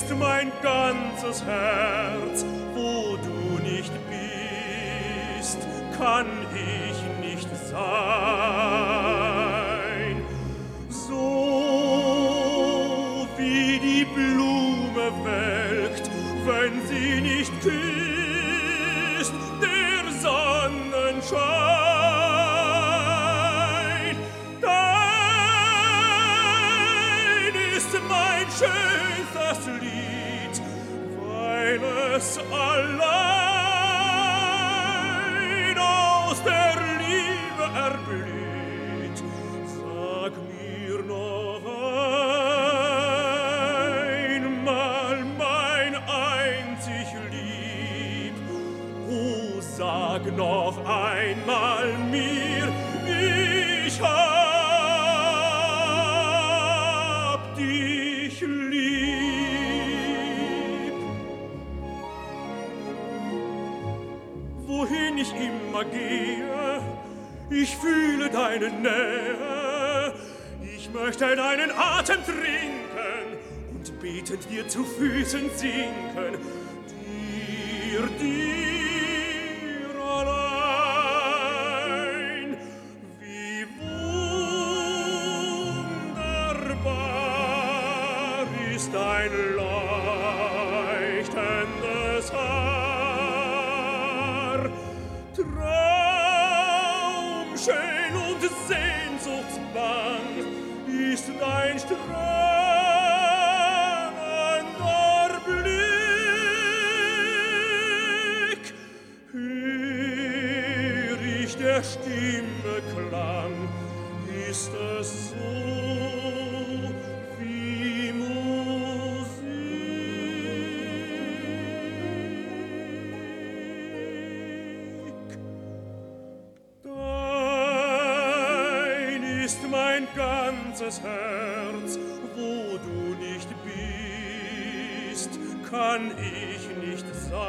ist mein ganzes Herz, wo du nicht bist, kann ich nicht sein. So wie die Blume welkt, wenn sie nicht küsst, der Sonnenschein. Dein ist mein schönstes Lied, weil es allein aus der Liebe erblüht. Sag mir noch einmal, mein einzig Lieb, oh, sag noch einmal mir, ich hab dich lieb. Wohin ich immer gehe, ich fühle deine Nähe. Ich möchte deinen Atem trinken und betend dir zu Füßen sinken. Dir allein. Wie wunderbar ist dein leuchtendes Haar. Traumschön und sehnsuchtsbang ist dein strahlender Blick. Hör ich der Stimme Klang, ist es so wie Musik. Dein ist mein ganzes Herz, wo du nicht bist, kann ich nicht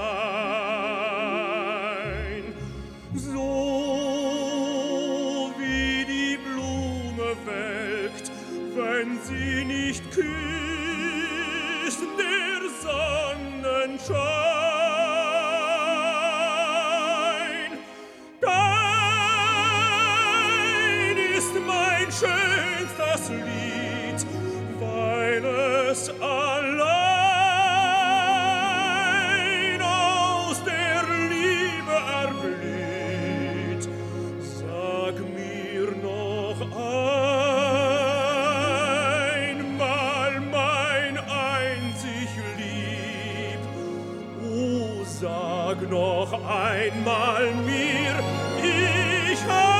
sein. So wie die Blume welkt, wenn sie nicht küsst, der Sonnenschein. Dein ist mein schönstes Lied, weil es allein aus der Liebe erblüht. Sag mir noch einmal, mein einzig Lieb, oh, sag noch einmal mir, ich hab